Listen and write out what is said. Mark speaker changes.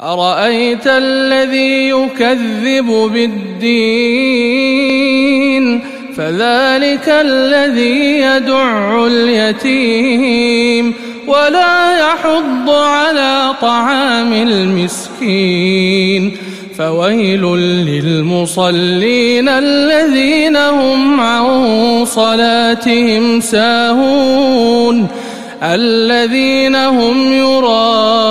Speaker 1: أرأيت الذي يكذب بالدين فذلك الذي يدع اليتيم ولا يحض على طعام المسكين فويل للمصلين الذين هم عن صلاتهم ساهون الذين هم يراءون